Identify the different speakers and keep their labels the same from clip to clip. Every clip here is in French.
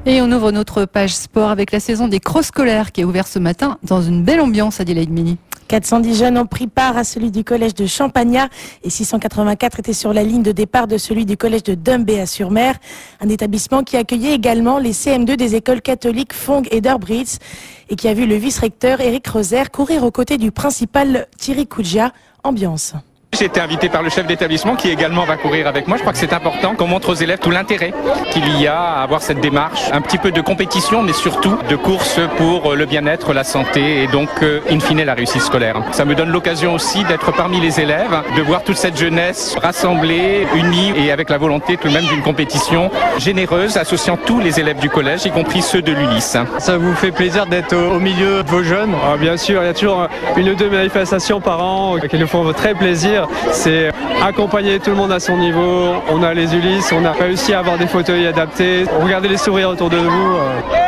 Speaker 1: Et on ouvre notre page sport avec la saison des crosses scolaires qui est ouverte ce matin dans une belle ambiance, Adélaïde Mini.
Speaker 2: 410 jeunes ont pris part à celui du collège de Champagnat et 684 étaient sur la ligne de départ de celui du collège de Dumbéa-sur-Mer. Un établissement qui accueillait également les CM2 des écoles catholiques Fong et Durbridge et qui a vu le vice-recteur Éric Roser courir aux côtés du principal Thierry Koudja. Ambiance.
Speaker 3: J'ai été invité par le chef d'établissement qui également va courir avec moi. Je crois que c'est important qu'on montre aux élèves tout l'intérêt qu'il y a à avoir cette démarche. Un petit peu de compétition, mais surtout de course pour le bien-être, la santé et donc, in fine, la réussite scolaire. Ça me donne l'occasion aussi d'être parmi les élèves, de voir toute cette jeunesse rassemblée, unie et avec la volonté tout de même d'une compétition généreuse, associant tous les élèves du collège, y compris ceux de l'ULIS.
Speaker 4: Ça vous fait plaisir d'être au milieu de vos jeunes? Bien sûr, il y a toujours une ou deux manifestations par an qui nous font très plaisir. C'est accompagner tout le monde à son niveau. On a les Ulysses, on a réussi à avoir des fauteuils adaptés. Regardez les sourires autour de vous.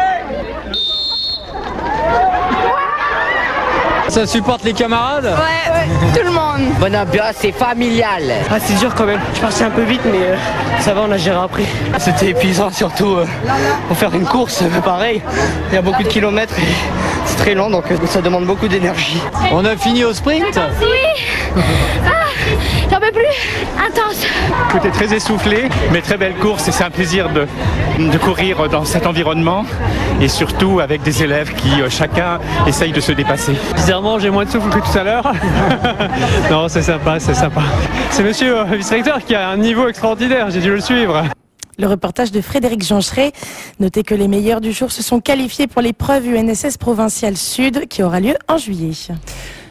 Speaker 4: Ça supporte les camarades?
Speaker 5: Ouais, tout le monde.
Speaker 6: Bonne ambiance, c'est familial.
Speaker 7: C'est dur quand même. Je partais un peu vite, mais ça va, on a géré après. C'était épuisant, surtout pour faire une course, pareil. Il y a beaucoup de kilomètres et c'est très long, donc ça demande beaucoup d'énergie.
Speaker 4: On a fini au sprint?
Speaker 5: Oui. J'en peux plus. Intense.
Speaker 3: J'étais très essoufflé, mais très belle course et c'est un plaisir de courir dans cet environnement et surtout avec des élèves qui chacun essaye de se dépasser.
Speaker 4: Bizarrement, j'ai moins de souffle que tout à l'heure. Non, c'est sympa, c'est sympa. C'est monsieur le vice-recteur qui a un niveau extraordinaire, j'ai dû le suivre.
Speaker 2: Le reportage de Frédéric Joncheret. Notez que les meilleurs du jour se sont qualifiés pour l'épreuve UNSS provinciale Sud qui aura lieu en juillet.